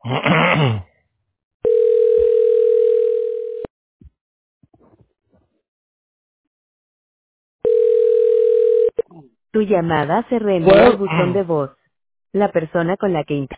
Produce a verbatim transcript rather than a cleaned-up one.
Tu llamada se reenvía al Well, buzón de voz. La persona con la que